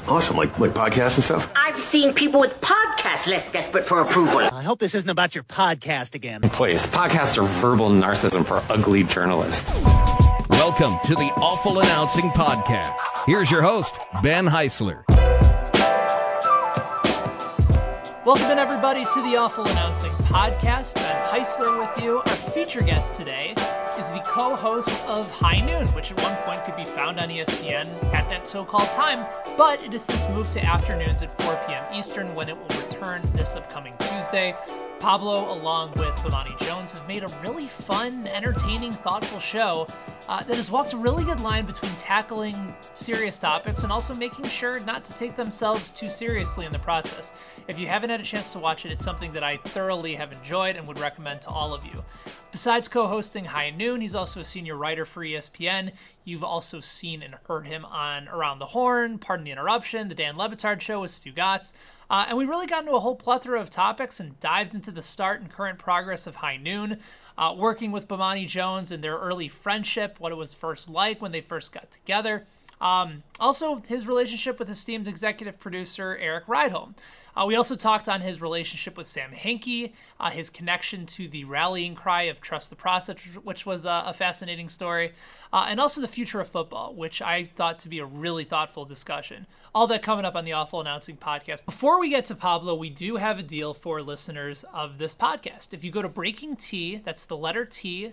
Awesome, like podcasts and stuff? I've seen people with podcasts less desperate for approval. I hope this isn't about your podcast again. Please, podcasts are verbal narcissism for ugly journalists. Welcome to the Awful Announcing Podcast. Here's your host, Ben Heisler. Welcome in, everybody, to the Awful Announcing Podcast. Ben Heisler with you. Our feature guest today is the co-host of High Noon, which at one point could be found on ESPN at that so-called time, but it has since moved to afternoons at 4 p.m. Eastern when it will return this upcoming Tuesday. Pablo, along with Bomani Jones, has made a really fun, entertaining, thoughtful show that has walked a really good line between tackling serious topics and also making sure not to take themselves too seriously in the process. If you haven't had a chance to watch it, it's something that I thoroughly have enjoyed and would recommend to all of you. Besides co-hosting High Noon, he's also a senior writer for ESPN. You've also seen and heard him on Around the Horn, Pardon the Interruption, The Dan Le Batard Show with Stu Gatz. And we really got into a whole plethora of topics and dived into the start and current progress of High Noon, working with Bomani Jones and their early friendship, what it was first like when they first got together. Also, his relationship with esteemed executive producer Eric Rydholm. We also talked on his relationship with Sam Hinkie, his connection to the rallying cry of Trust the Process, which was a fascinating story, and also the future of football, which I thought to be a really thoughtful discussion. All that coming up on the Awful Announcing Podcast. Before we get to Pablo, we do have a deal for listeners of this podcast. If you go to Breaking T, that's the letter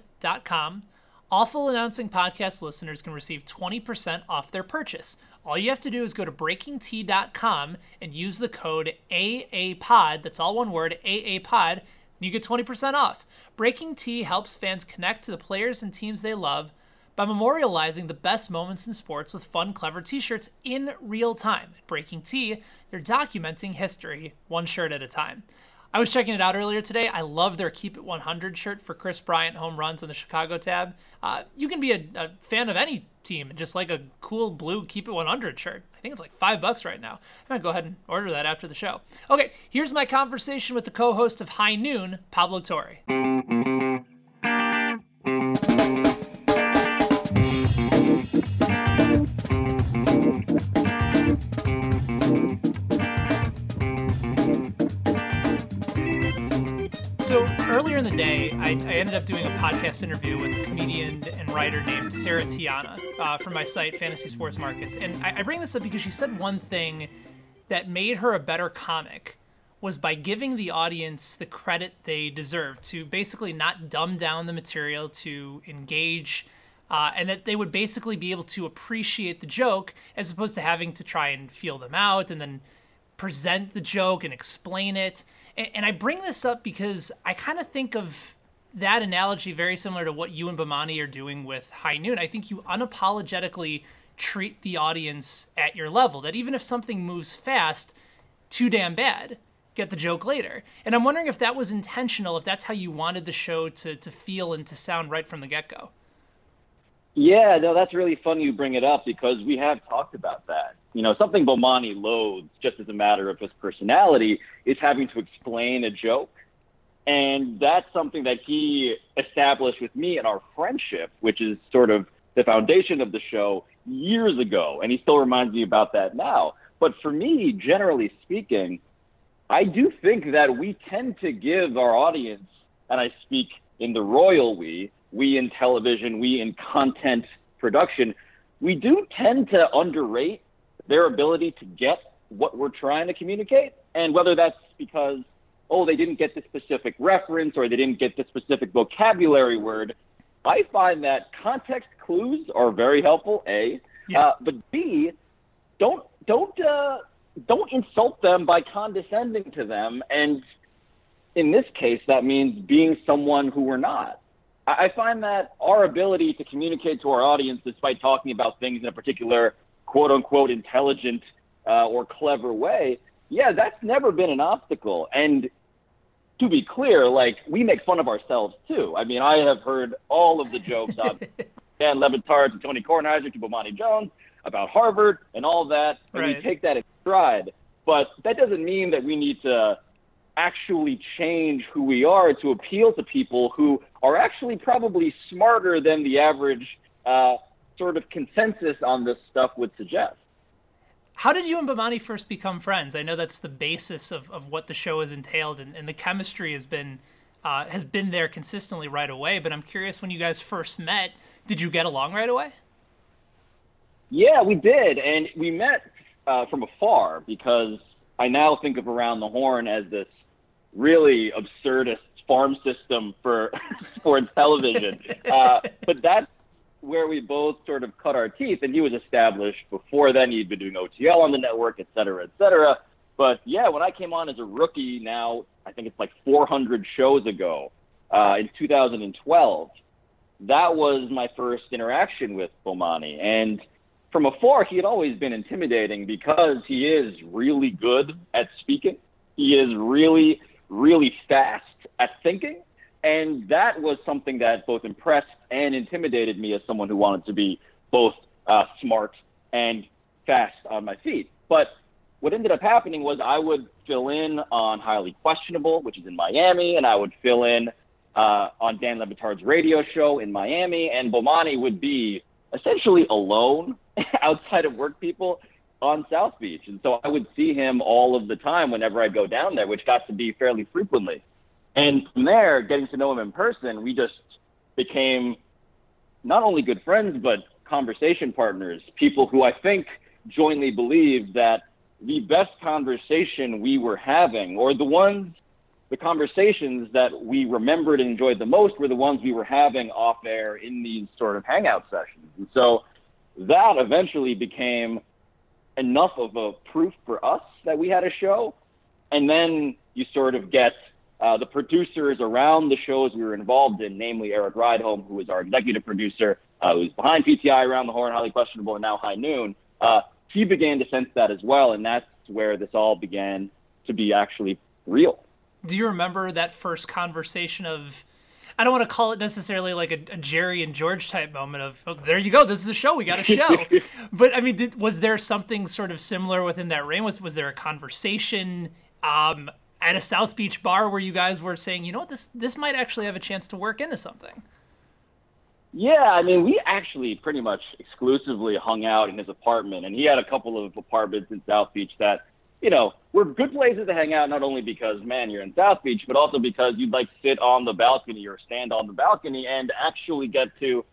T.com, Awful Announcing Podcast listeners can receive 20% off their purchase. All you have to do is go to BreakingT.com and use the code AAPOD, that's all one word, AAPOD, and you get 20% off. Breaking T helps fans connect to the players and teams they love by memorializing the best moments in sports with fun, clever t-shirts in real time. At Breaking T, they're documenting history one shirt at a time. I was checking it out earlier today. I love their Keep It 100 shirt for Chris Bryant home runs on the Chicago tab. You can be a fan of any team and just like a cool blue Keep It 100 shirt. I think it's like $5 right now. I might go ahead and order that after the show. Okay, here's my conversation with the co-host of High Noon, Pablo Torre. So earlier in the day, I ended up doing a podcast interview with a comedian and writer named Sarah Tiana from my site, Fantasy Sports Markets. And I bring this up because she said one thing that made her a better comic was by giving the audience the credit they deserve, to basically not dumb down the material, to engage, and that they would basically be able to appreciate the joke as opposed to having to try and feel them out and then present the joke and explain it. And I bring this up because I kind of think of that analogy very similar to what you and Bomani are doing with High Noon. I think you unapologetically treat the audience at your level, that even if something moves fast, too damn bad, get the joke later. And I'm wondering if that was intentional, if that's how you wanted the show to feel and to sound right from the get-go. Yeah, no, that's really fun you bring it up because we have talked about that. You know, something Bomani loathes, just as a matter of his personality, is having to explain a joke. And that's something that he established with me in our friendship, which is sort of the foundation of the show years ago. And he still reminds me about that now. But for me, generally speaking, I do think that we tend to give our audience, and I speak in the royal we in television, we in content production, we do tend to underrate their ability to get what we're trying to communicate. And whether that's because, they didn't get the specific reference or they didn't get the specific vocabulary word, I find that context clues are very helpful, A. Yeah. But B, don't insult them by condescending to them. And in this case, that means being someone who we're not. I find that our ability to communicate to our audience, despite talking about things in a particular quote-unquote intelligent or clever way, that's never been an obstacle. And to be clear, we make fun of ourselves too. I mean, I have heard all of the jokes on Dan Le Batard to Tony Kornheiser to Bomani Jones about Harvard and all that, and right. We take that in stride. But that doesn't mean that we need to actually change who we are to appeal to people who are actually probably smarter than the average sort of consensus on this stuff would suggest. How did you and Bomani first become friends? I know that's the basis of what the show has entailed, and the chemistry has been there consistently right away. But I'm curious, when you guys first met, did you get along right away? Yeah, we did, and we met from afar because I now think of Around the Horn as this really absurdist farm system for sports television. But that's where we both sort of cut our teeth, and he was established before then. He'd been doing OTL on the network, et cetera, et cetera. But yeah, when I came on as a rookie, now I think it's like 400 shows ago, in 2012, that was my first interaction with Bomani. And from afar, he had always been intimidating because he is really good at speaking. He is really, really fast at thinking. And that was something that both impressed and intimidated me as someone who wanted to be both smart and fast on my feet. But what ended up happening was I would fill in on Highly Questionable, which is in Miami, and I would fill in on Dan Le Batard's radio show in Miami, and Bomani would be essentially alone outside of work people on South Beach. And so I would see him all of the time whenever I'd go down there, which got to be fairly frequently. And from there, getting to know him in person, we just became not only good friends, but conversation partners, people who I think jointly believed that the best conversation we were having, or the conversations that we remembered and enjoyed the most, were the ones we were having off air in these sort of hangout sessions. And so that eventually became enough of a proof for us that we had a show. And then you sort of get the producers around the shows we were involved in, namely Eric Rydholm, who was our executive producer, who's behind PTI, Around the Horn, Highly Questionable, and now High Noon. He began to sense that as well, and that's where this all began to be actually real. Do you remember that first conversation of, I don't want to call it necessarily like a Jerry and George type moment of, oh, there you go, this is a show, we got a show. But I mean, was there something sort of similar within that reign? Was there a conversation at a South Beach bar where you guys were saying, you know what, this might actually have a chance to work into something? Yeah, I mean, we actually pretty much exclusively hung out in his apartment, and he had a couple of apartments in South Beach that, you know, were good places to hang out, not only because, man, you're in South Beach, but also because you'd like sit on the balcony or stand on the balcony and actually get to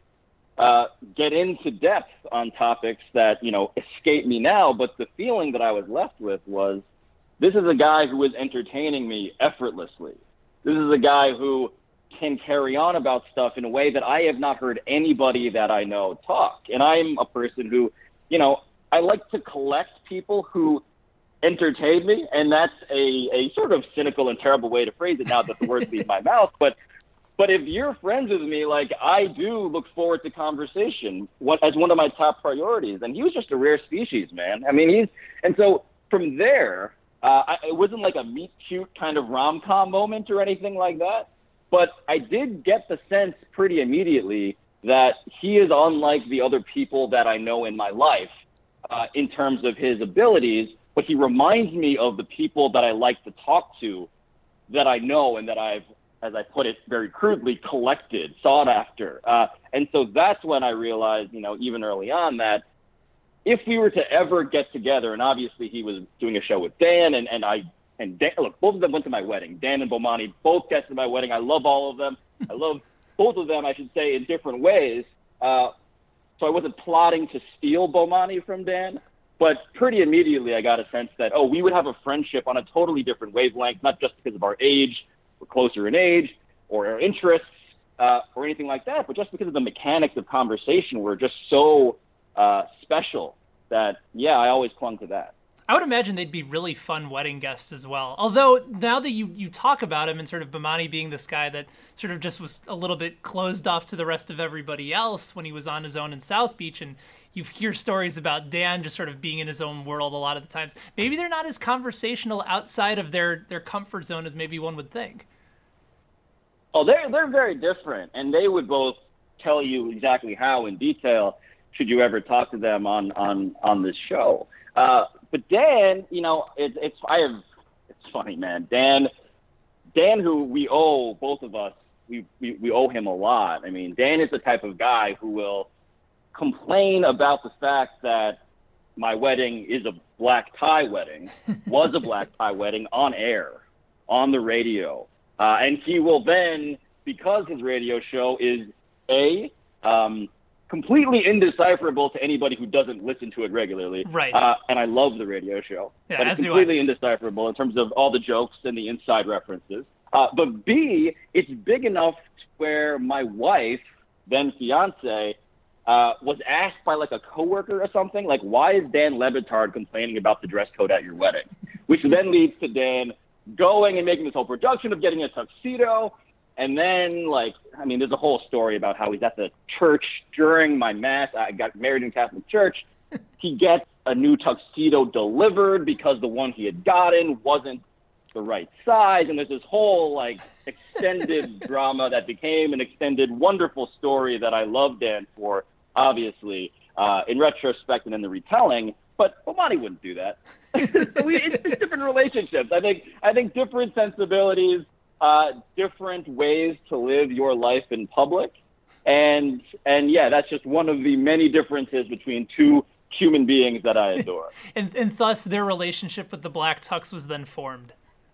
get into depth on topics that, you know, escape me now. But the feeling that I was left with was, this is a guy who is entertaining me effortlessly. This is a guy who can carry on about stuff in a way that I have not heard anybody that I know talk. And I'm a person who, you know, I like to collect people who entertain me, and that's a sort of cynical and terrible way to phrase it now that the words leave my mouth. But if you're friends with me, like, I do look forward to conversation as one of my top priorities. And he was just a rare species, man. I mean, and so from there, it wasn't like a meet cute kind of rom-com moment or anything like that. But I did get the sense pretty immediately that he is unlike the other people that I know in my life in terms of his abilities, but he reminds me of the people that I like to talk to, that I know and that I've, as I put it very crudely, collected, sought after. And so that's when I realized, you know, even early on, that if we were to ever get together, and obviously he was doing a show with Dan, and Dan, look, both of them went to my wedding. Dan and Bomani both guested my wedding. I love all of them. I love both of them, I should say, in different ways. So I wasn't plotting to steal Bomani from Dan, but pretty immediately I got a sense that, we would have a friendship on a totally different wavelength, not just because of our age, we're closer in age, or our interests, or anything like that, but just because of the mechanics of conversation were just so special that, yeah, I always clung to that. I would imagine they'd be really fun wedding guests as well. Although now that you talk about him and sort of Bomani being this guy that sort of just was a little bit closed off to the rest of everybody else when he was on his own in South Beach, and you hear stories about Dan just sort of being in his own world a lot of the times, maybe they're not as conversational outside of their comfort zone as maybe one would think. Oh, they're very different, and they would both tell you exactly how in detail should you ever talk to them on this show. But Dan, you know, it's funny, man. Dan, who we owe, both of us, we owe him a lot. I mean, Dan is the type of guy who will complain about the fact that my wedding is a black tie wedding, was a black tie wedding on air, on the radio. And he will then, because his radio show is completely indecipherable to anybody who doesn't listen to it regularly. Right. And I love the radio show. Yeah, but it's completely indecipherable in terms of all the jokes and the inside references. But B, it's big enough where my wife, then fiance, was asked by like a coworker or something, like, why is Dan Le Batard complaining about the dress code at your wedding? Which then leads to Dan going and making this whole production of getting a tuxedo. And then, like, I mean, there's a whole story about how he's at the church during my mass. I got married in Catholic church. He gets a new tuxedo delivered because the one he had gotten wasn't the right size. And there's this whole, like, extended drama that became an extended, wonderful story that I love Dan for, obviously, in retrospect and in the retelling. But Bomani wouldn't do that. It's different relationships. I think different sensibilities, different ways to live your life in public. And yeah, that's just one of the many differences between two human beings that I adore. and thus their relationship with the Black Tux was then formed.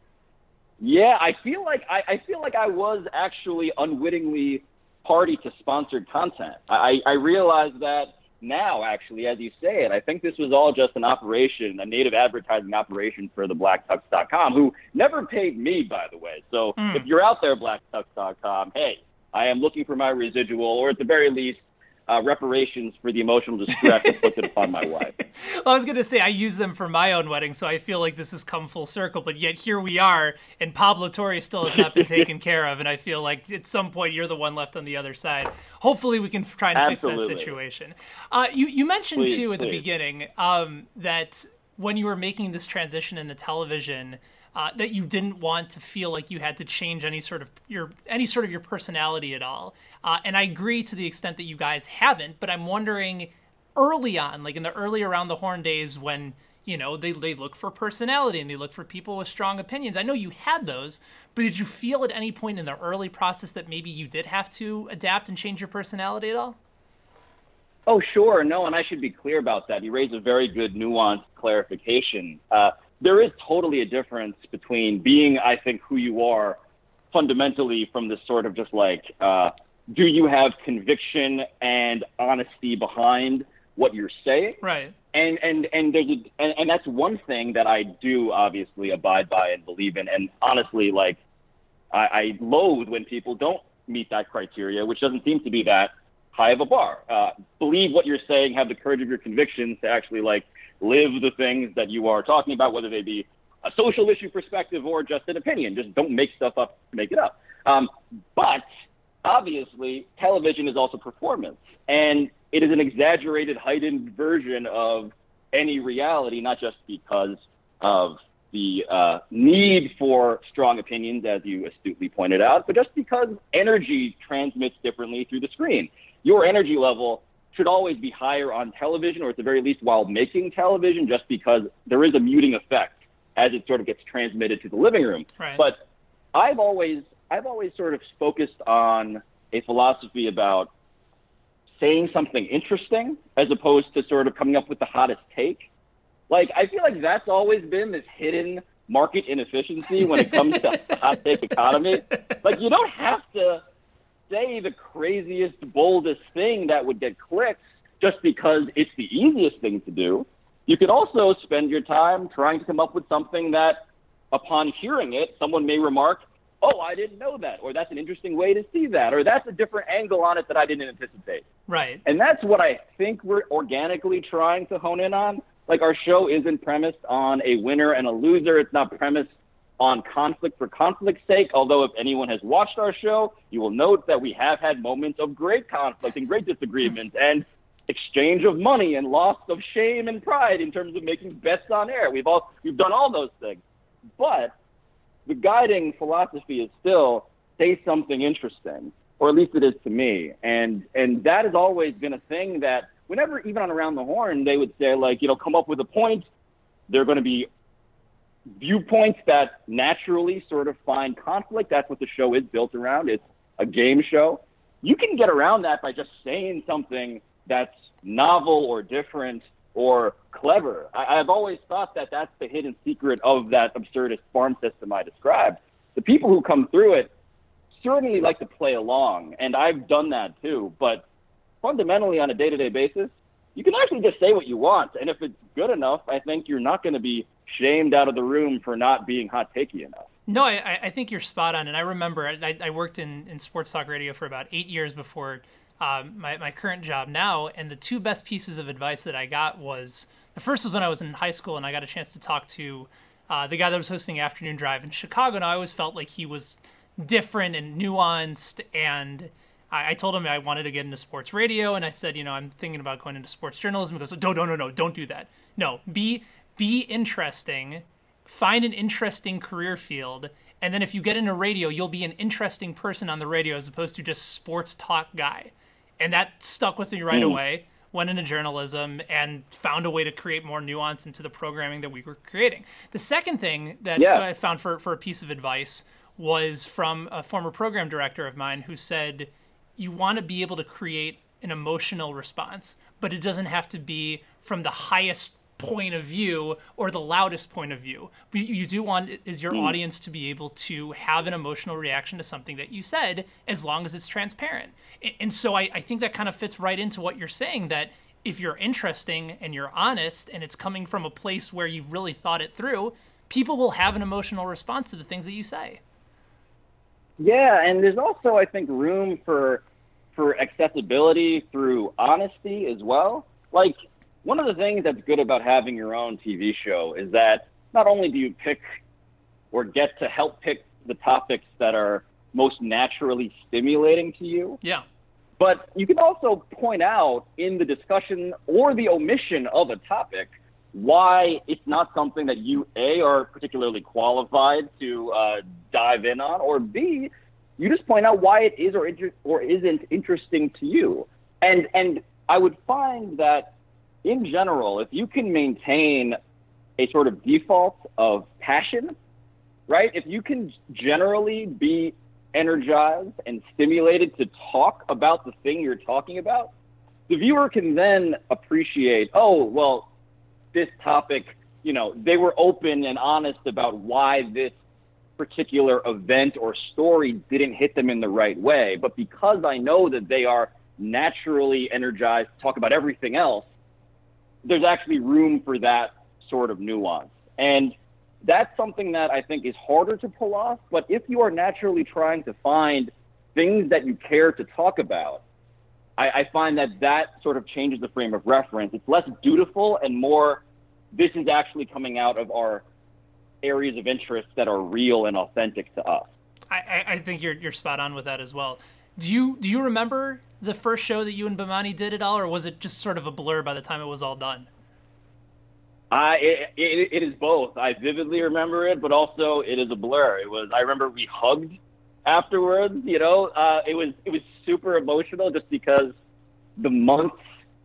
Yeah, I feel like I was actually unwittingly party to sponsored content. I realize that now, actually, as you say it. I think this was all just an operation, a native advertising operation for the blacktux.com, who never paid me, by the way. So if you're out there, blacktux.com, hey, I am looking for my residual, or at the very least, reparations for the emotional distress inflicted upon my wife. Well, I was going to say, I use them for my own wedding, so I feel like this has come full circle, but yet here we are, and Pablo Torre still has not been taken care of, and I feel like at some point you're the one left on the other side. Hopefully we can try and fix that situation. You mentioned, too, at the beginning that when you were making this transition into television, that you didn't want to feel like you had to change any sort of your personality at all. And I agree to the extent that you guys haven't, but I'm wondering early on, like in the early Around the Horn days when, you know, they look for personality and they look for people with strong opinions. I know you had those, but did you feel at any point in the early process that maybe you did have to adapt and change your personality at all? Oh, sure. No, and I should be clear about that. You raise a very good nuanced clarification. There is totally a difference between being, I think, who you are fundamentally from this sort of just like, do you have conviction and honesty behind what you're saying? Right. And there's and that's one thing that I do obviously abide by and believe in. And honestly, like, I loathe when people don't meet that criteria, which doesn't seem to be that high of a bar. Believe what you're saying, have the courage of your convictions to actually like live the things that you are talking about, whether they be a social issue perspective or just an opinion. Just don't make stuff up to make it up. But obviously, television is also performance, and it is an exaggerated, heightened version of any reality, not just because of the need for strong opinions, as you astutely pointed out, but just because energy transmits differently through the screen. Your energy level should always be higher on television, or at the very least while making television, just because there is a muting effect as it sort of gets transmitted to the living room. Right. But I've always sort of focused on a philosophy about saying something interesting as opposed to sort of coming up with the hottest take. Like, I feel like that's always been this hidden market inefficiency when it comes to the hot take economy. Like, you don't have to say the craziest, boldest thing that would get clicks just because it's the easiest thing to do. You could also spend your time trying to come up with something that, upon hearing it, someone may remark, oh, I didn't know that, or that's an interesting way to see that, or that's a different angle on it that I didn't anticipate. Right. And that's what I think we're organically trying to hone in on. Like, our show isn't premised on a winner and a loser. It's not premised on conflict for conflict's sake, although if anyone has watched our show, you will note that we have had moments of great conflict and great disagreements and exchange of money and loss of shame and pride in terms of making bets on air. We've done all those things. But the guiding philosophy is still say something interesting, or at least it is to me. And that has always been a thing that whenever, even on Around the Horn, they would say, like, you know, come up with a point. There are going to be viewpoints that naturally sort of find conflict. That's what the show is built around. It's a game show. You can get around that by just saying something that's novel or different or clever. I've always thought that that's the hidden secret of that absurdist farm system I described. The people who come through it certainly like to play along, and I've done that too. But fundamentally, on a day-to-day basis, you can actually just say what you want. And if it's good enough, I think you're not going to be shamed out of the room for not being hot takey enough. No, I think you're spot on. And I remember I worked in sports talk radio for about 8 years before my current job now. And the two best pieces of advice that I got was, the first was when I was in high school and I got a chance to talk to the guy that was hosting Afternoon Drive in Chicago. And I always felt like he was different and nuanced. And I told him I wanted to get into sports radio. And I said, I'm thinking about going into sports journalism. He goes, no, don't do that. No, be interesting. Find an interesting career field, and then if you get into radio, you'll be an interesting person on the radio as opposed to just sports talk guy. And that stuck with me right away. Went into journalism and found a way to create more nuance into the programming that we were creating. The second thing that I found for a piece of advice was from a former program director of mine who said, you want to be able to create an emotional response, but it doesn't have to be from the highest point of view or the loudest point of view. But you do want is your audience to be able to have an emotional reaction to something that you said, as long as it's transparent. And so I think that kind of fits right into what you're saying, that if you're interesting and you're honest and it's coming from a place where you've really thought it through, people will have an emotional response to the things that you say. Yeah, and there's also, I think, room for accessibility through honesty as well. Like, one of the things that's good about having your own TV show is that not only do you pick or get to help pick the topics that are most naturally stimulating to you, but you can also point out in the discussion or the omission of a topic why it's not something that you, A, are particularly qualified to dive in on, or B, you just point out why it is or isn't interesting to you. And I would find that in general, if you can maintain a sort of default of passion, right? If you can generally be energized and stimulated to talk about the thing you're talking about, the viewer can then appreciate, oh, well, this topic, they were open and honest about why this particular event or story didn't hit them in the right way. But because I know that they are naturally energized to talk about everything else, there's actually room for that sort of nuance. And that's something that I think is harder to pull off. But if you are naturally trying to find things that you care to talk about, I find that sort of changes the frame of reference. It's less dutiful and more, this is actually coming out of our areas of interest that are real and authentic to us. I think you're spot on with that as well. Do you remember the first show that you and Bomani did at all, or was it just sort of a blur by the time it was all done? It is both. I vividly remember it, but also it is a blur. I remember we hugged afterwards. It was super emotional just because the months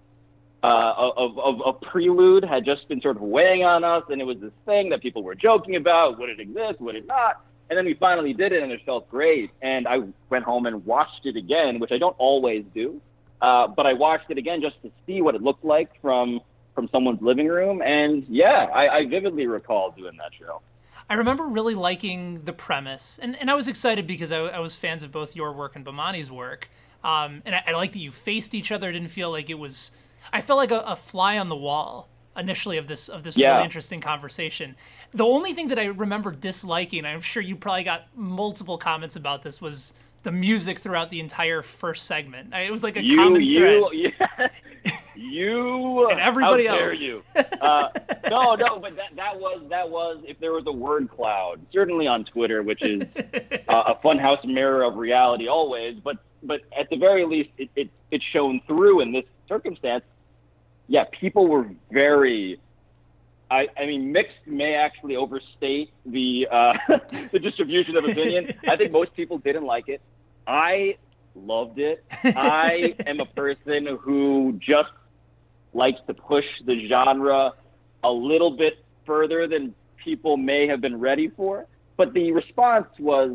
of prelude had just been sort of weighing on us, and it was this thing that people were joking about. Would it exist? Would it not? And then we finally did it, and it felt great. And I went home and watched it again, which I don't always do. But I watched it again just to see what it looked like from someone's living room. And yeah, I vividly recall doing that show. I remember really liking the premise. And I was excited because I was fans of both your work and Bomani's work. And I liked that you faced each other. It didn't feel like it was... I felt like a fly on the wall initially of this really interesting conversation. The only thing that I remember disliking, I'm sure you probably got multiple comments about this, was the music throughout the entire first segment. It was like a common thread. You and everybody how else. Dare you? No, but that was if there was a word cloud, certainly on Twitter, which is a funhouse mirror of reality always. But at the very least, it shone through in this circumstance. Yeah, people were very. I mean, mixed may actually overstate the the distribution of opinion. I think most people didn't like it. I loved it. I am a person who just likes to push the genre a little bit further than people may have been ready for. But the response was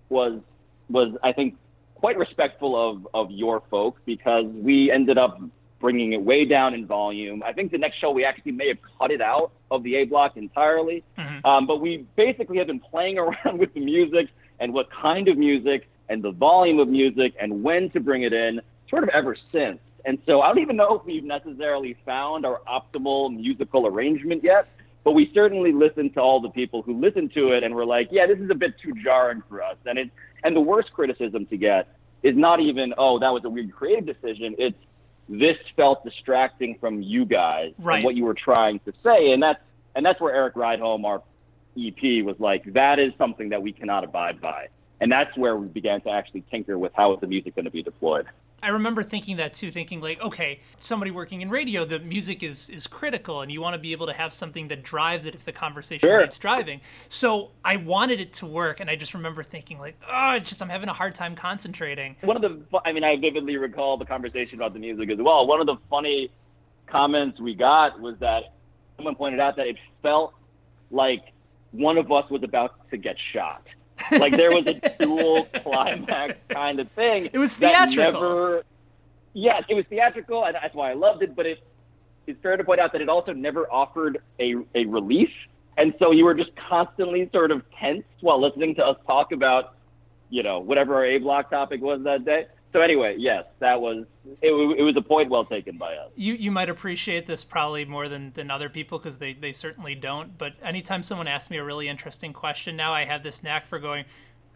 I think quite respectful of your folk, because we ended up bringing it way down in volume. I think the next show we actually may have cut it out of the A block entirely. But we basically have been playing around with the music and what kind of music and the volume of music and when to bring it in sort of ever since. And so I don't even know if we've necessarily found our optimal musical arrangement yet, but we certainly listened to all the people who listened to it and were like, yeah, this is a bit too jarring for us. And the worst criticism to get is not even, oh, that was a weird creative decision. It's, this felt distracting from you guys and what you were trying to say. And that's where Eric Rydholm, our EP, was like, that is something that we cannot abide by. And that's where we began to actually tinker with how is the music going to be deployed. I remember thinking that too, thinking like, okay, somebody working in radio, the music is critical, and you want to be able to have something that drives it if the conversation needs driving. So I wanted it to work, and I just remember thinking like, I'm having a hard time concentrating. I vividly recall the conversation about the music as well. One of the funny comments we got was that someone pointed out that it felt like one of us was about to get shot. Like there was a dual climax kind of thing. It was theatrical. Yes, it was theatrical, and that's why I loved it. But it's fair to point out that it also never offered a relief. And so you were just constantly sort of tense while listening to us talk about, whatever our A block topic was that day. So anyway, yes, it was a point well taken by us. You might appreciate this probably more than other people because they certainly don't. But anytime someone asks me a really interesting question now, I have this knack for going,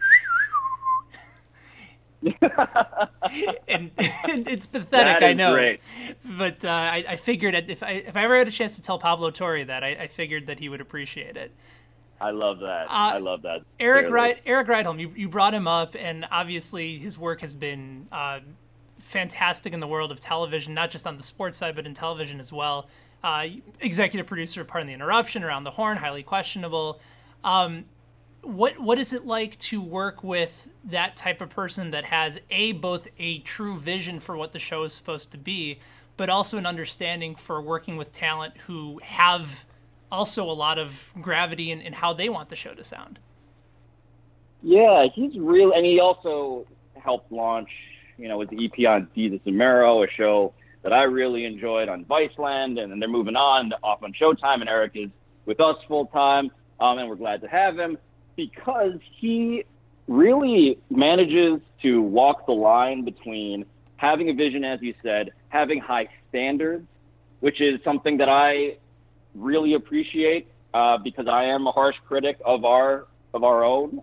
and it's pathetic, I know. Great. But I figured if I ever had a chance to tell Pablo Torre that, I figured that he would appreciate it. I love that. I love that. Eric Rydholm, you brought him up, and obviously his work has been fantastic in the world of television, not just on the sports side, but in television as well. Executive producer of Pardon the Interruption, Around the Horn, highly questionable. What is it like to work with that type of person that has both a true vision for what the show is supposed to be, but also an understanding for working with talent who have also a lot of gravity in how they want the show to sound? Yeah, he's real, and he also helped launch, with the EP on Jesus and Mero, a show that I really enjoyed on Viceland, and then they're moving on off on Showtime, and Eric is with us full time, and we're glad to have him because he really manages to walk the line between having a vision, as you said, having high standards, which is something that I really appreciate because I am a harsh critic of ourselves,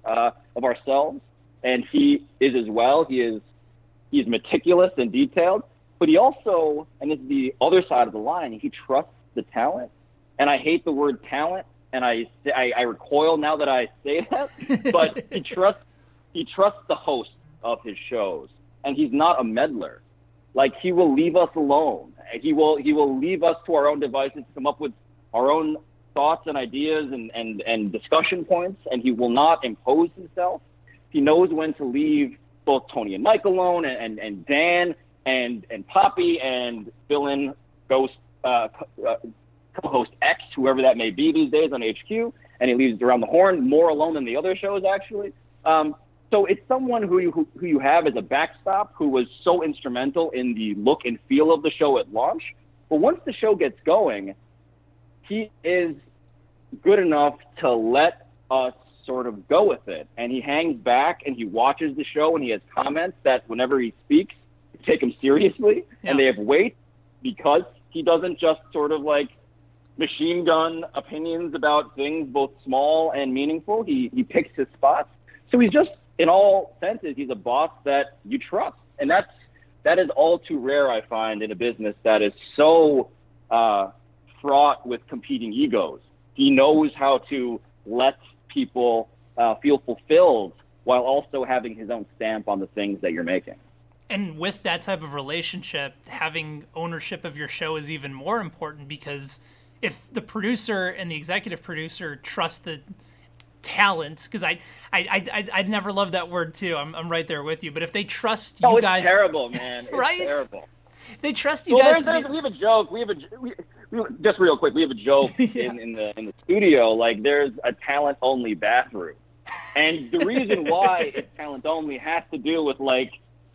and he is as well. He's meticulous and detailed, but he also, and this is the other side of the line, he trusts the talent. And I hate the word talent, and I recoil now that I say that, but he trusts the host of his shows, and he's not a meddler. Like, he will leave us alone. He will leave us to our own devices to come up with our own thoughts and ideas and discussion points, and he will not impose himself. He knows when to leave both Tony and Mike alone, and Dan and Poppy and fill-in ghost co-host X, whoever that may be these days on HQ, and he leaves Around the Horn more alone than the other shows, actually. So it's someone who you have as a backstop who was so instrumental in the look and feel of the show at launch. But once the show gets going, he is good enough to let us sort of go with it. And he hangs back and he watches the show, and he has comments that whenever he speaks, take him seriously. Yeah. And they have weight because he doesn't just sort of like machine gun opinions about things both small and meaningful. He picks his spots. So he's just, in all senses, he's a boss that you trust. And that is all too rare, I find, in a business that is so fraught with competing egos. He knows how to let people feel fulfilled while also having his own stamp on the things that you're making. And with that type of relationship, having ownership of your show is even more important, because if the producer and the executive producer trust the talent, because I'd never loved that word too. I'm right there with you. But if they trust you guys, it's terrible, man. It's right? Terrible. They trust you guys. We have a joke. Just real quick. We have a joke in the studio. Like, there's a talent only bathroom, and the reason why it's talent only has to do with like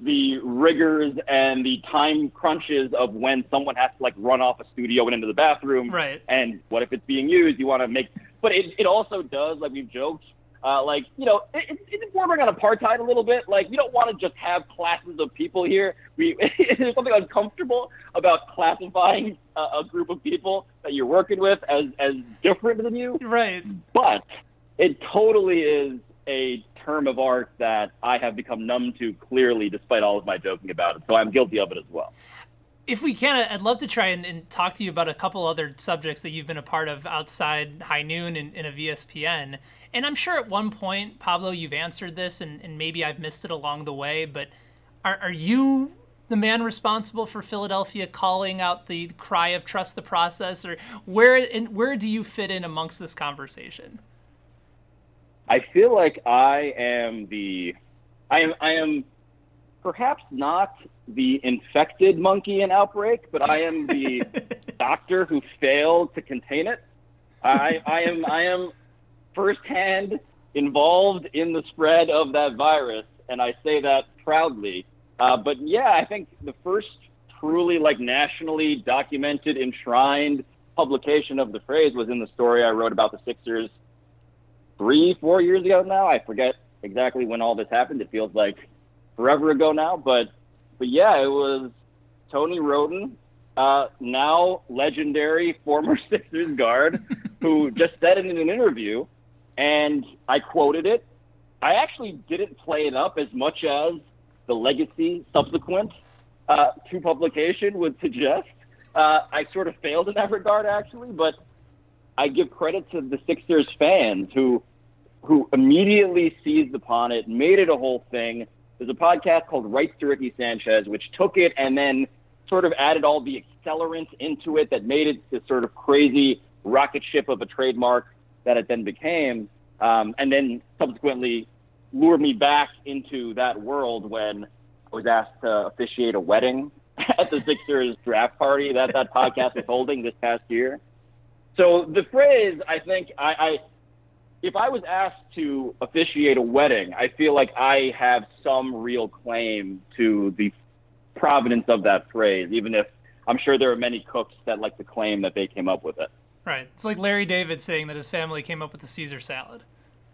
the rigors and the time crunches of when someone has to like run off a studio and into the bathroom. Right. And what if it's being used? You want to make, but it also does, like we've joked, like, you know, it's bordering on apartheid a little bit. Like, we don't want to just have classes of people here. There's something uncomfortable about classifying a group of people that you're working with as different than you. Right. But it totally is a term of art that I have become numb to clearly, despite all of my joking about it. So I'm guilty of it as well. If we can, I'd love to try and talk to you about a couple other subjects that you've been a part of outside High Noon and of ESPN. And I'm sure at one point, Pablo, you've answered this, and maybe I've missed it along the way, but are you the man responsible for Philadelphia calling out the cry of trust the process? Or where do you fit in amongst this conversation? I feel like I am perhaps not the infected monkey in Outbreak, but I am the doctor who failed to contain it. I am firsthand involved in the spread of that virus, and I say that proudly. But yeah, I think the first truly like nationally documented, enshrined publication of the phrase was in the story I wrote about the Sixers 3-4 years ago now. I forget exactly when all this happened. It feels like forever ago now, but yeah, it was Tony Roden, now legendary former Sixers guard, who just said it in an interview, and I quoted it. I actually didn't play it up as much as the legacy subsequent to publication would suggest. I sort of failed in that regard, actually, but I give credit to the Sixers fans who immediately seized upon it, made it a whole thing. There's a podcast called Rights to Ricky Sanchez, which took it and then sort of added all the accelerant into it that made it this sort of crazy rocket ship of a trademark that it then became, and then subsequently lured me back into that world when I was asked to officiate a wedding at the Sixers draft party that podcast was holding this past year. So the phrase, I think, if I was asked to officiate a wedding, I feel like I have some real claim to the provenance of that phrase, even if I'm sure there are many cooks that like to claim that they came up with it. Right. It's like Larry David saying that his family came up with the Caesar salad.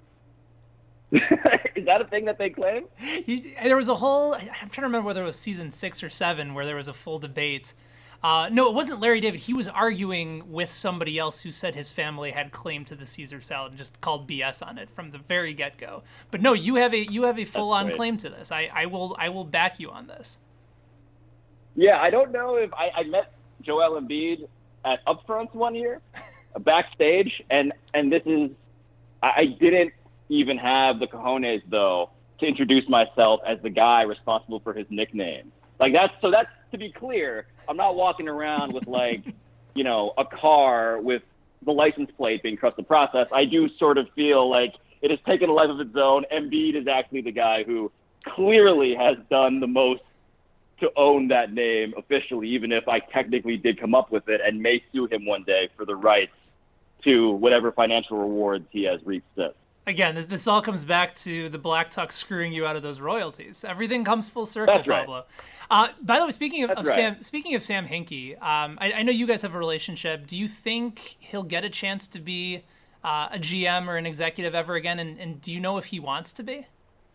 Is that a thing that they claim? There was a whole, I'm trying to remember whether it was season 6 or 7 where there was a full debate. No, it wasn't Larry David. He was arguing with somebody else who said his family had claim to the Caesar salad and just called BS on it from the very get-go. But no, you have a full-on claim to this. I will back you on this. Yeah, I don't know if I met Joel Embiid at Upfronts one year, backstage, and this is, I didn't even have the cojones, though, to introduce myself as the guy responsible for his nickname. Like, that's to be clear, I'm not walking around with, like, you know, a car with the license plate being trust the process. I do sort of feel like it has taken a life of its own. Embiid is actually the guy who clearly has done the most to own that name officially, even if I technically did come up with it and may sue him one day for the rights to whatever financial rewards he has reaped since. Again, this all comes back to the Black Tuck screwing you out of those royalties. Everything comes full circle, That's right. Pablo. By the way, speaking of Sam Hinkie, I know you guys have a relationship. Do you think he'll get a chance to be a GM or an executive ever again? And do you know if he wants to be?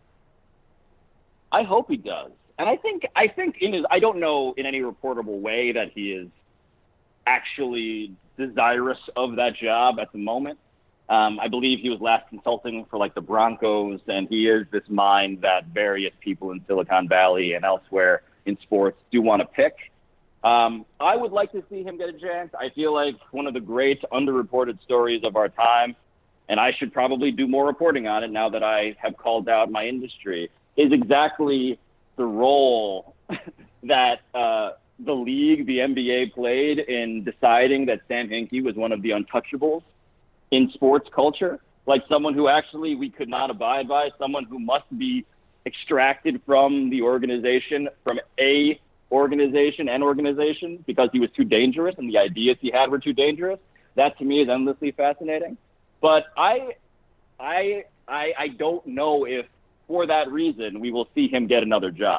I hope he does. And I think I don't know in any reportable way that he is actually desirous of that job at the moment. I believe he was last consulting for like the Broncos, and he is this mind that various people in Silicon Valley and elsewhere in sports do want to pick. I would like to see him get a chance. I feel like one of the great underreported stories of our time, and I should probably do more reporting on it now that I have called out my industry, is exactly the role that the league, the NBA, played in deciding that Sam Hinkie was one of the untouchables in sports culture, like someone who actually we could not abide by, someone who must be extracted from the organization, from an organization, because he was too dangerous and the ideas he had were too dangerous. That to me is endlessly fascinating. But I don't know if for that reason we will see him get another job.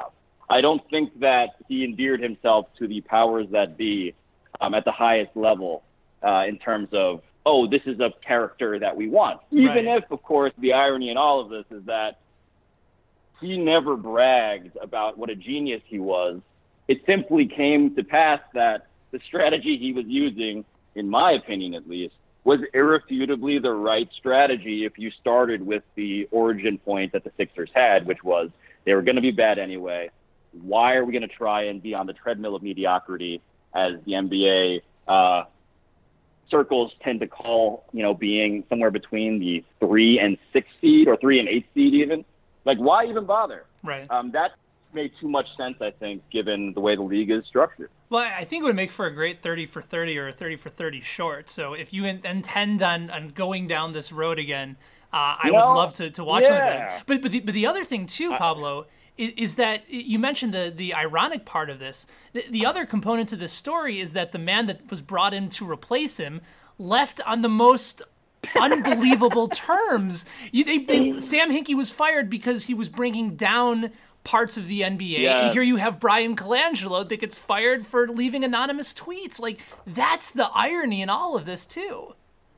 I don't think that he endeared himself to the powers that be at the highest level in terms of, oh, this is a character that we want. Even if, of course, the irony in all of this is that he never bragged about what a genius he was. It simply came to pass that the strategy he was using, in my opinion at least, was irrefutably the right strategy if you started with the origin point that the Sixers had, which was they were going to be bad anyway. Why are we going to try and be on the treadmill of mediocrity, as the NBA circles tend to call, being somewhere between the 3 and 6 seed or 3 and 8 seed even? Like, why even bother? Right. That made too much sense, I think, given the way the league is structured. Well, I think it would make for a great 30 for 30 or a 30 for 30 short. So if you intend on going down this road again, I would love to watch them again. But the other thing too, Pablo, is that you mentioned the ironic part of this. The other component to this story is that the man that was brought in to replace him left on the most unbelievable terms. Sam Hinkie was fired because he was bringing down parts of the NBA, and here you have Brian Colangelo that gets fired for leaving anonymous tweets. Like, that's the irony in all of this too.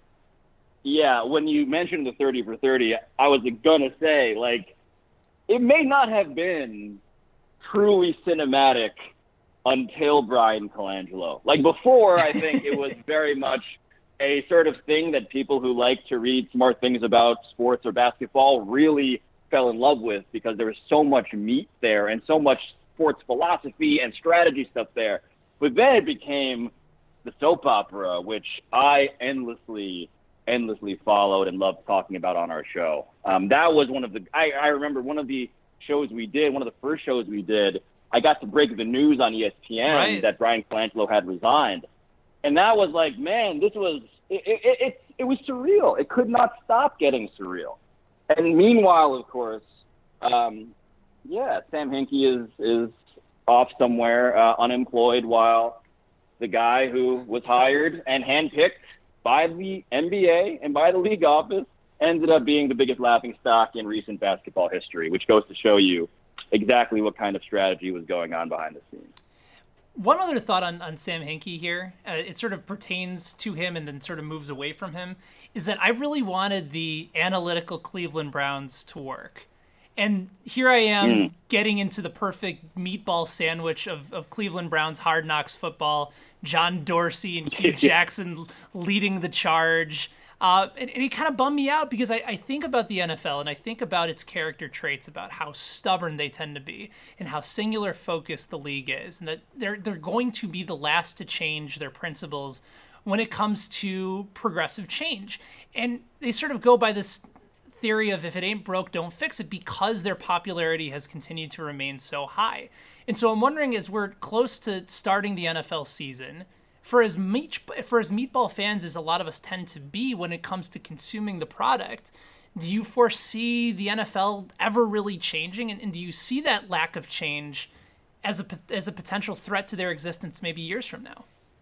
Yeah, when you mentioned the 30 for 30, I was gonna say, like, it may not have been truly cinematic until Brian Colangelo. Like, before, I think it was very much a sort of thing that people who like to read smart things about sports or basketball really fell in love with, because there was so much meat there and so much sports philosophy and strategy stuff there. But then it became the soap opera, which I endlessly followed and loved talking about on our show. That was one of the, I remember one of the shows we did, one of the first shows we did, I got to break the news on ESPN that Brian Colangelo had resigned. And that was like, man, this was, it was surreal. It could not stop getting surreal. And meanwhile, of course, Sam Hinkie is off somewhere, unemployed, while the guy who was hired and handpicked by the NBA and by the league office ended up being the biggest laughingstock in recent basketball history, which goes to show you exactly what kind of strategy was going on behind the scenes. One other thought on Sam Hinkie here, it sort of pertains to him and then sort of moves away from him, is that I really wanted the analytical Cleveland Browns to work. And here I am getting into the perfect meatball sandwich of Cleveland Browns Hard Knocks football, John Dorsey and Hugh Jackson leading the charge. And it kind of bummed me out, because I think about the NFL and I think about its character traits, about how stubborn they tend to be and how singular focused the league is, and that they're going to be the last to change their principles when it comes to progressive change. And they sort of go by this theory of, if it ain't broke, don't fix it, because their popularity has continued to remain so high. And so I'm wondering, as we're close to starting the NFL season, for as meatball fans as a lot of us tend to be when it comes to consuming the product, do you foresee the NFL ever really changing? And do you see that lack of change as a potential threat to their existence maybe years from now?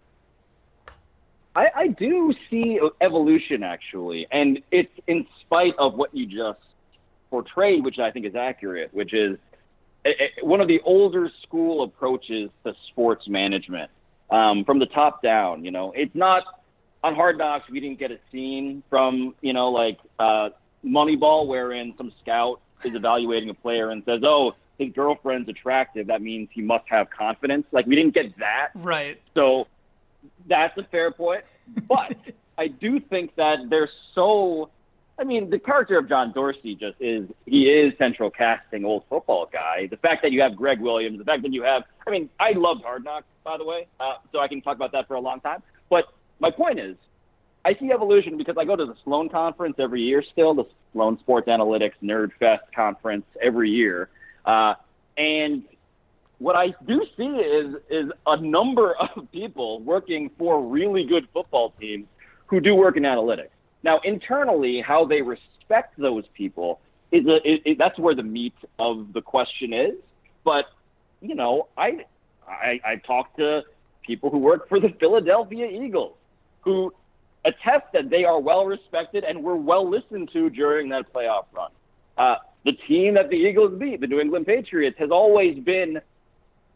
I do see evolution, actually, and it's in spite of what you just portrayed, which I think is accurate, which is one of the older school approaches to sports management. From the top down, it's not on Hard Knocks. We didn't get a scene from, Moneyball, wherein some scout is evaluating a player and says, oh, his girlfriend's attractive. That means he must have confidence. Like, we didn't get that. Right. So that's a fair point. But I do think that the character of John Dorsey he is central casting old football guy. The fact that you have Greg Williams, the fact that you have, I loved Hard Knocks, by the way, so I can talk about that for a long time. But my point is, I see evolution because I go to the Sloan Conference every year still, the Sloan Sports Analytics Nerd Fest Conference every year. And what I do see is a number of people working for really good football teams who do work in analytics. Now, internally, how they respect those people that's where the meat of the question is. But, I talked to people who work for the Philadelphia Eagles who attest that they are well respected and were well listened to during that playoff run. The team that the Eagles beat, the New England Patriots, has always been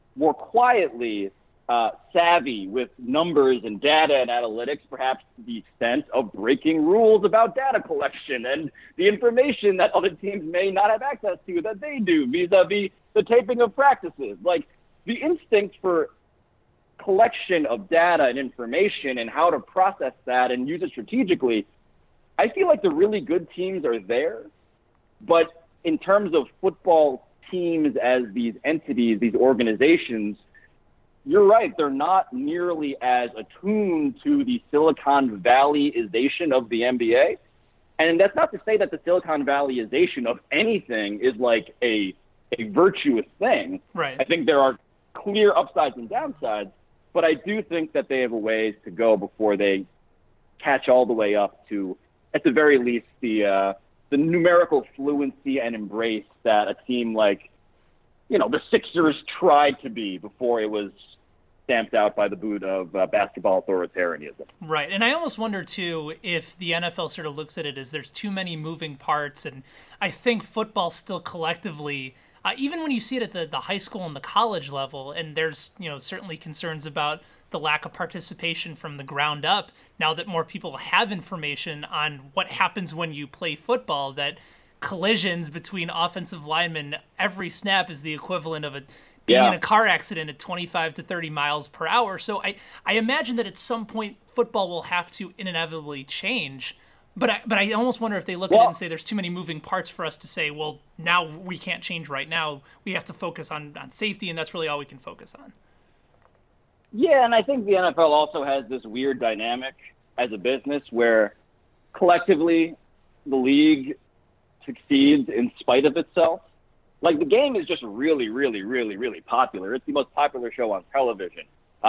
more quietly savvy with numbers and data and analytics, perhaps to the extent of breaking rules about data collection and the information that other teams may not have access to that they do vis-a-vis the taping of practices. Like, the instinct for collection of data and information and how to process that and use it strategically, I feel like the really good teams are there. But in terms of football teams as these entities, these organizations, you're right, they're not nearly as attuned to the Silicon Valleyization of the NBA. And that's not to say that the Silicon Valleyization of anything is like a virtuous thing. Right. I think there are clear upsides and downsides, but I do think that they have a ways to go before they catch all the way up to, at the very least, the numerical fluency and embrace that a team like, the Sixers tried to be before it was stamped out by the boot of basketball authoritarianism. Right. And I almost wonder, too, if the NFL sort of looks at it as there's too many moving parts. And I think football still collectively, even when you see it at the high school and the college level, and there's, certainly concerns about the lack of participation from the ground up, now that more people have information on what happens when you play football, that collisions between offensive linemen every snap is the equivalent of being in a car accident at 25 to 30 miles per hour. So I imagine that at some point football will have to inevitably change. But I almost wonder if they look at it and say there's too many moving parts for us to say, well, now we can't change right now. We have to focus on safety, and that's really all we can focus on. Yeah, and I think the NFL also has this weird dynamic as a business where collectively the league succeeds in spite of itself. Like, the game is just really, really, really, really popular. It's the most popular show on television.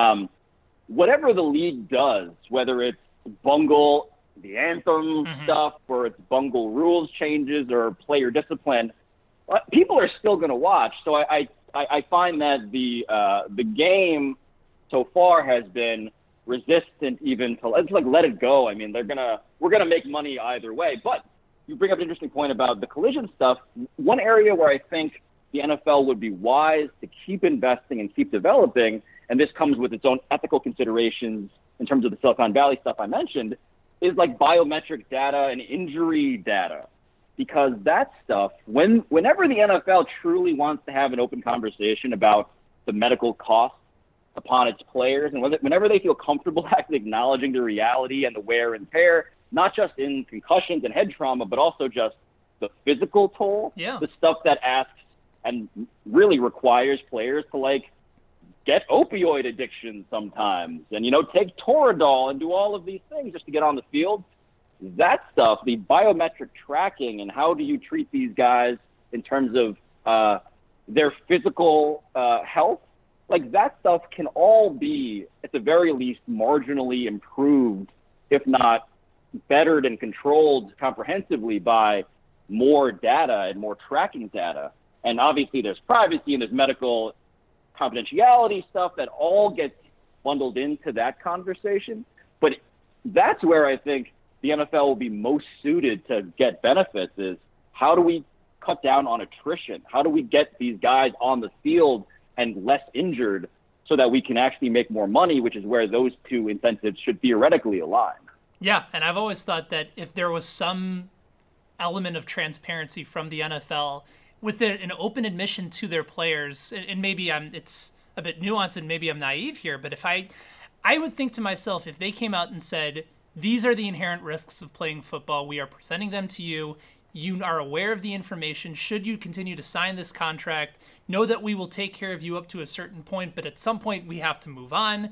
Whatever the league does, whether it's bungle the anthem stuff or it's bungle rules changes or player discipline, people are still going to watch. So I find that the game so far has been resistant even to, it's like, let it go. I mean, we're gonna make money either way. But you bring up an interesting point about the collision stuff. One area where I think the NFL would be wise to keep investing and keep developing, and this comes with its own ethical considerations in terms of the Silicon Valley stuff I mentioned, is like biometric data and injury data. Because that stuff, whenever the NFL truly wants to have an open conversation about the medical costs upon its players, and whenever they feel comfortable actually acknowledging the reality and the wear and tear, not just in concussions and head trauma, but also just the physical toll, the stuff that asks and really requires players to, like, get opioid addiction sometimes and, take Toradol and do all of these things just to get on the field. That stuff, the biometric tracking and how do you treat these guys in terms of their physical health, like, that stuff can all be, at the very least, marginally improved, if not bettered and controlled comprehensively by more data and more tracking data. And obviously there's privacy and there's medical confidentiality stuff that all gets bundled into that conversation. But that's where I think the NFL will be most suited to get benefits, is how do we cut down on attrition? How do we get these guys on the field and less injured so that we can actually make more money, which is where those two incentives should theoretically align. Yeah, and I've always thought that if there was some element of transparency from the NFL with an open admission to their players, and maybe it's a bit nuanced and maybe I'm naive here, but if I would think to myself, if they came out and said, these are the inherent risks of playing football, we are presenting them to you, you are aware of the information, should you continue to sign this contract, know that we will take care of you up to a certain point, but at some point we have to move on.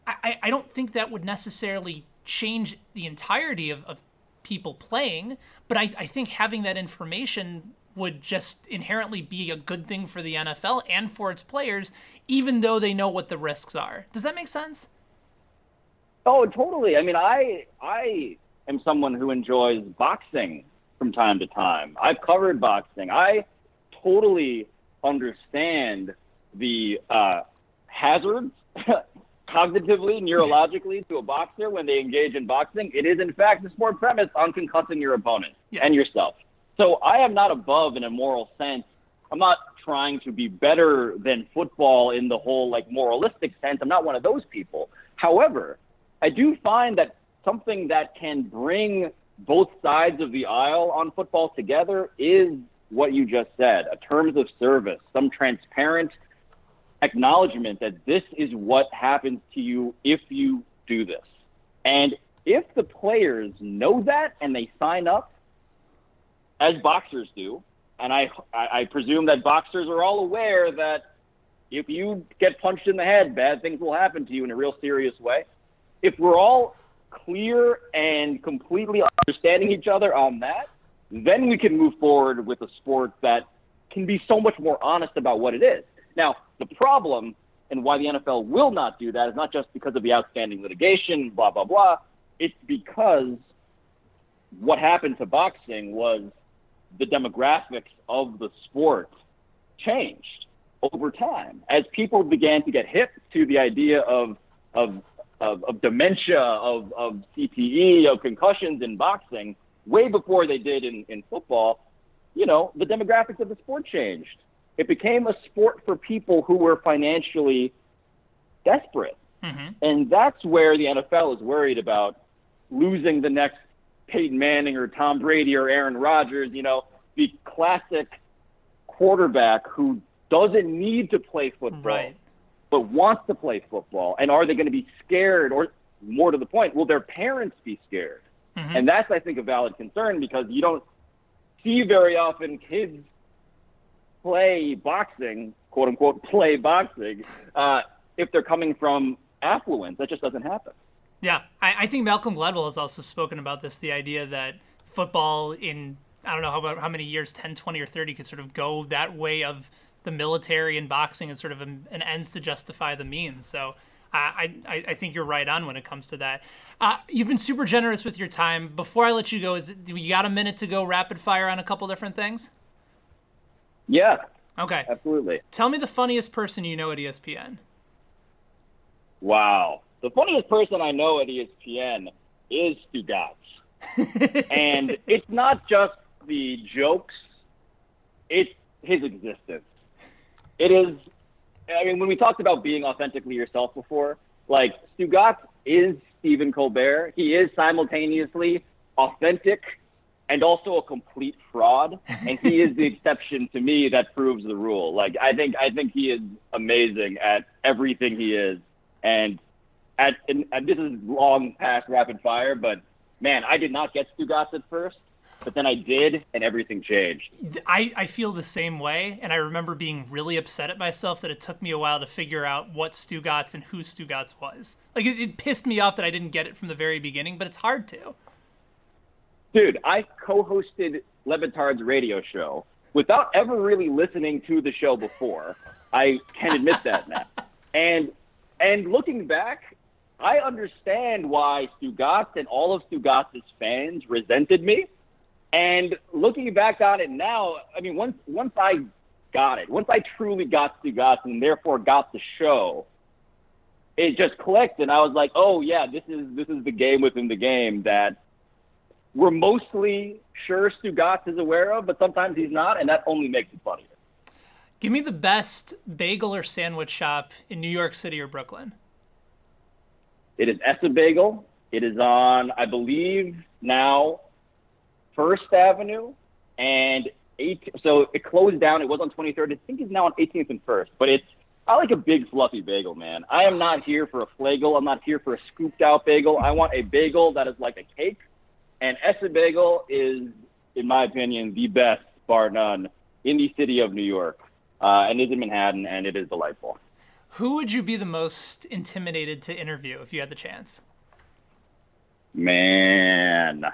I don't think that would necessarily change the entirety of people playing, but I think having that information would just inherently be a good thing for the NFL and for its players, even though they know what the risks are. Does that make sense? Oh, totally. I mean, I am someone who enjoys boxing from time to time. I've covered boxing. I totally understand the hazards cognitively, neurologically to a boxer when they engage in boxing. It is, in fact, a sport premised on concussing your opponent and yourself. So I am not above, in a moral sense, trying to be better than football in the whole like moralistic sense. I'm not one of those people. However, I do find that something that can bring both sides of the aisle on football together is what you just said, a terms of service, some transparent acknowledgement that this is what happens to you if you do this. And if the players know that and they sign up, as boxers do, and I presume that boxers are all aware that if you get punched in the head, bad things will happen to you in a real serious way. If we're all clear and completely understanding each other on that, then we can move forward with a sport that can be so much more honest about what it is. Now, the problem and why the NFL will not do that is not just because of the outstanding litigation, blah, blah, blah. It's because what happened to boxing was the demographics of the sport changed over time as people began to get hip to the idea of dementia, of CTE, of concussions in boxing, way before they did in football. You know, the demographics of the sport changed. It became a sport for people who were financially desperate. Mm-hmm. And that's where the NFL is worried about losing the next Peyton Manning or Tom Brady or Aaron Rodgers, you know, the classic quarterback who doesn't need to play football, right, but wants to play football. And are they going to be scared? Or more to the point, will their parents be scared? Mm-hmm. And that's, I think, a valid concern because you don't see very often kids play boxing, quote unquote, play boxing, if they're coming from affluence. That just doesn't happen. Yeah, I think Malcolm Gladwell has also spoken about this, the idea that football in, I don't know how many years, 10, 20, or 30, could sort of go that way of the military and boxing as sort of an ends to justify the means. So I think you're right on when it comes to that. You've been super generous with your time. Before I let you go, you got a minute to go rapid fire on a couple different things? Yeah. Okay. Absolutely. Tell me the funniest person you know at ESPN. Wow. The funniest person I know at ESPN is Stugotz. And it's not just the jokes, it's his existence. It is, I mean, when we talked about being authentically yourself before, like Stugotz is Stephen Colbert. He is simultaneously authentic and also a complete fraud. And he is the exception to me that proves the rule. Like, I think he is amazing at everything he is. And this is long past rapid fire, but man, I did not get Stugotz at first, but then I did, and everything changed. I feel the same way, and I remember being really upset at myself that it took me a while to figure out what Stugotz and who Stugotz was. Like, it pissed me off that I didn't get it from the very beginning, but it's hard to. Dude, I co-hosted Le Batard's radio show without ever really listening to the show before. I can admit that now. And looking back, I understand why Stugotz and all of Stugotz's fans resented me. And looking back on it now, I mean, once I got it, once I truly got Stugotz and therefore got the show, it just clicked, and I was like, oh yeah, this is the game within the game that we're mostly sure Stugotz is aware of, but sometimes he's not, and that only makes it funnier. Give me the best bagel or sandwich shop in New York City or Brooklyn. It is Essa Bagel. It is on, I believe, now First Avenue, and so it closed down. It was on 23rd. I think it's now on 18th and First. But I like a big fluffy bagel, man. I am not here for a flagel. I'm not here for a scooped out bagel. I want a bagel that is like a cake. And Essa Bagel is, in my opinion, the best, bar none, in the city of New York. And is in Manhattan, and it is delightful. Who would you be the most intimidated to interview if you had the chance? Man.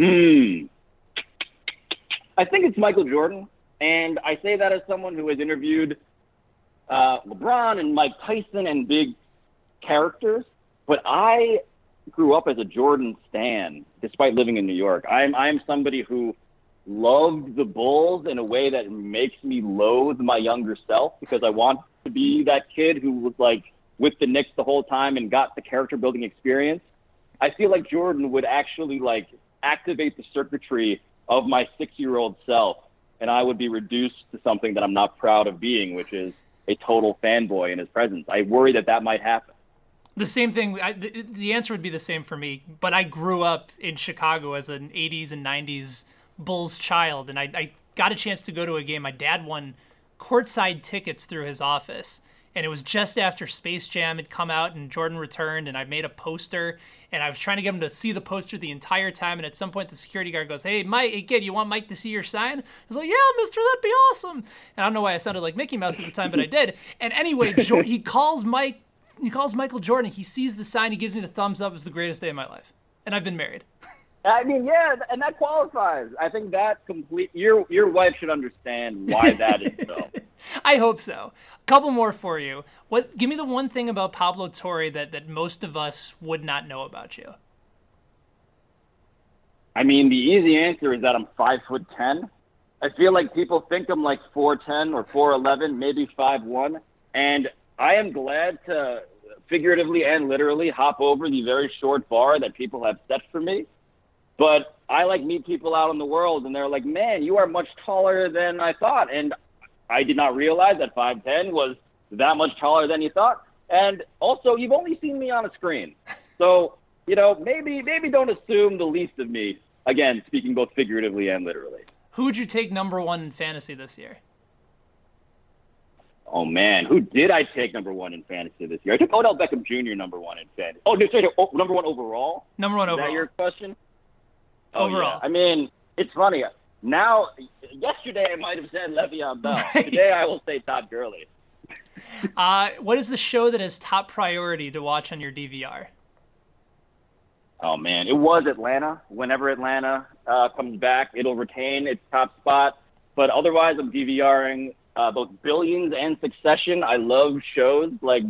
I think it's Michael Jordan, and I say that as someone who has interviewed LeBron and Mike Tyson and big characters, but I grew up as a Jordan stan, despite living in New York. I'm somebody who loved the Bulls in a way that makes me loathe my younger self, because I want to be that kid who was like with the Knicks the whole time and got the character building experience. I feel like Jordan would actually like activate the circuitry of my 6-year-old self and I would be reduced to something that I'm not proud of being, which is a total fanboy in his presence. I worry that might happen. The same thing. The answer would be the same for me, but I grew up in Chicago as an 80s and 90s Bulls child, and I got a chance to go to a game. My dad won courtside tickets through his office, and it was just after Space Jam had come out and Jordan returned, and I made a poster, and I was trying to get him to see the poster the entire time, and at some point the security guard goes, hey, Mike, hey kid, you want Mike to see your sign? I was like, yeah, mister, that'd be awesome. And I don't know why I sounded like Mickey Mouse at the time, but I did. And anyway, he calls Michael Jordan, he sees the sign, he gives me the thumbs up. It was the greatest day of my life. And I've been married. I mean, yeah, and that qualifies. I think that your wife should understand why that is so. I hope so. A couple more for you. Give me the one thing about Pablo Torre that most of us would not know about you. I mean, the easy answer is that I'm 5'10". I feel like people think I'm like 4'10" or 4'11", maybe 5'1", and I am glad to figuratively and literally hop over the very short bar that people have set for me. But I meet people out in the world, and they're like, man, you are much taller than I thought. And I did not realize that 5'10" was that much taller than you thought. And also, you've only seen me on a screen. So, maybe don't assume the least of me. Again, speaking both figuratively and literally. Who would you take number one in fantasy this year? Oh, man. Who did I take number one in fantasy this year? I took Odell Beckham Jr. number one in fantasy. Oh, no, sorry, number one overall? Number one overall. Is that your question? Overall. Yeah. I mean, it's funny. Now, yesterday I might have said Le'Veon Bell. Right. Today I will say Todd Gurley. What is the show that has top priority to watch on your DVR? Oh, man. It was Atlanta. Whenever Atlanta comes back, it'll retain its top spot. But otherwise, I'm DVRing both Billions and Succession. I love shows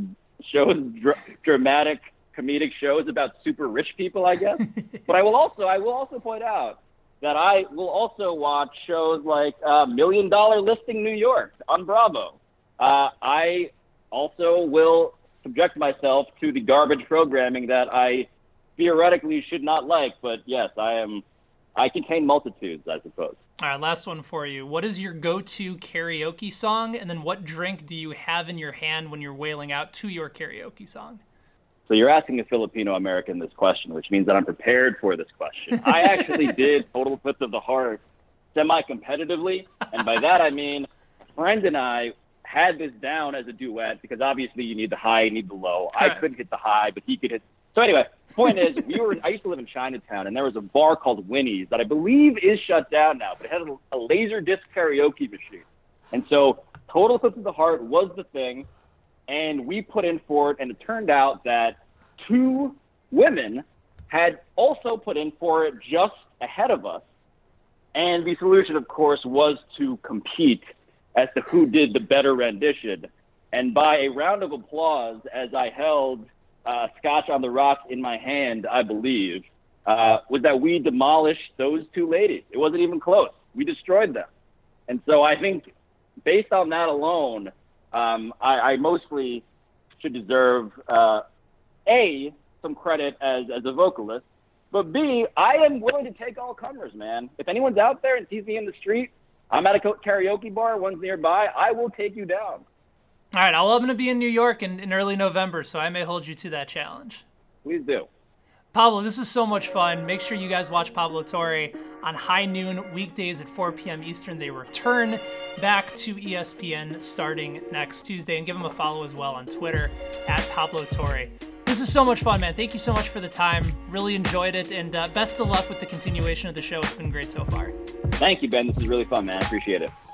dramatic, comedic shows about super rich people, I guess. But I will also point out that I will also watch shows like $1 Million Listing New York on Bravo. I also will subject myself to the garbage programming that I theoretically should not like. But yes, I contain multitudes, I suppose. All right, last one for you. What is your go-to karaoke song? And then what drink do you have in your hand when you're wailing out to your karaoke song? So you're asking a Filipino-American this question, which means that I'm prepared for this question. I actually did Total Eclipse of the Heart semi-competitively, and by that I mean a friend and I had this down as a duet because obviously you need the high, you need the low. Correct. I couldn't hit the high, but he could hit. So anyway, point is, I used to live in Chinatown, and there was a bar called Winnie's that I believe is shut down now, but it had a laser disc karaoke machine. And so Total Eclipse of the Heart was the thing, and we put in for it, and it turned out that 2 women had also put in for it just ahead of us. And the solution, of course, was to compete as to who did the better rendition. And by a round of applause, as I held Scotch on the Rocks in my hand, I believe, was that we demolished those 2 ladies. It wasn't even close. We destroyed them. And so I think based on that alone, I mostly should deserve, A, some credit as a vocalist, but B, I am willing to take all comers, man. If anyone's out there and sees me in the street, I'm at a karaoke bar, one's nearby, I will take you down. All right, I'm going to be in New York in early November, so I may hold you to that challenge. Please do. Pablo, this was so much fun. Make sure you guys watch Pablo Torre on High Noon, weekdays at 4 p.m. Eastern. They return back to ESPN starting next Tuesday, and give them a follow as well on Twitter at Pablo Torre. This is so much fun, man. Thank you so much for the time. Really enjoyed it, and best of luck with the continuation of the show. It's been great so far. Thank you, Ben. This is really fun, man. I appreciate it.